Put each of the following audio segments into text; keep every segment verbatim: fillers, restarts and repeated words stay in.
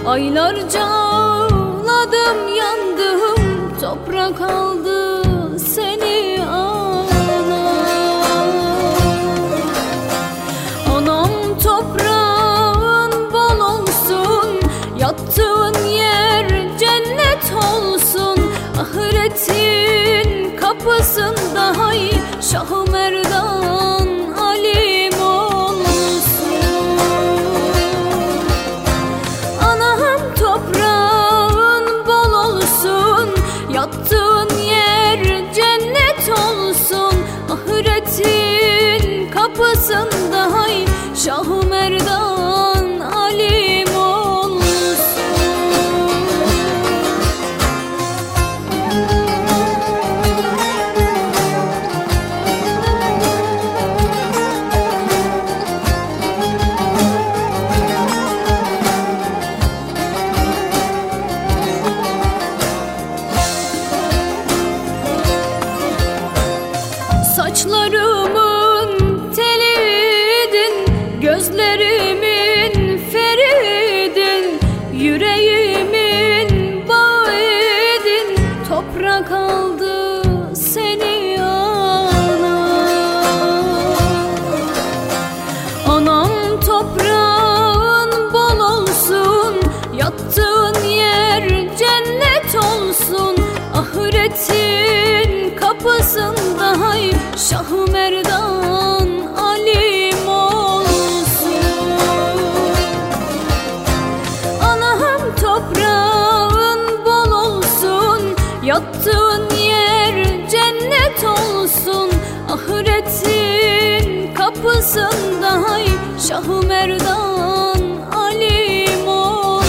Aylarca ağladım, yandım, toprak aldı seni ana. Anam toprağın bol olsun, yattığın yer cennet olsun. Ahiretin kapısında hay Şah-ı Merdan alim olsun. Anam toprağın bol olsun, yattığın yer cennet olsun. Ahiretin kapısında hay Şah-ı Merdan alim olsun. Saçlarımın teliydin, gözlerimin feridin, yüreğimin bağıydin, toprak aldı seni ana. Anam toprağın bol olsun, yattığın yer cennet olsun. Ahiretin kapısında hay Şah-ı Merdan alim olsun. Anam toprağın bol olsun, yattığın yer cennet olsun. Ahiretin kapısında hay Şah-ı Merdan alim olsun.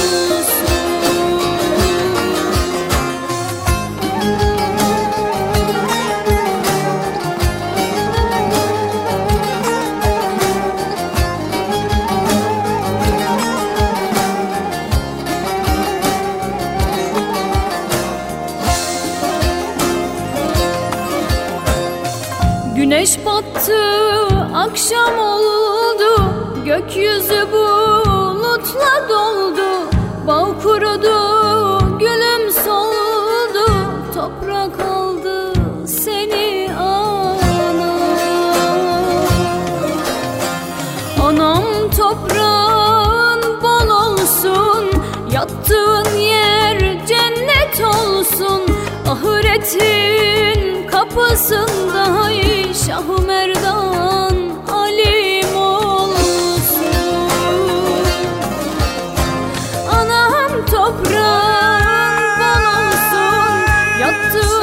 Güneş battı, akşam oldu, gökyüzü bulutla doldu. Bağ kurudu, gülüm soldu, toprak aldı seni ana. Anam toprağın bol olsun, yattığın yer cennet olsun. Ahiretin kapısında hay Şah-ı Merdan alim olsun. Anam toprağın bol olsun, yattığın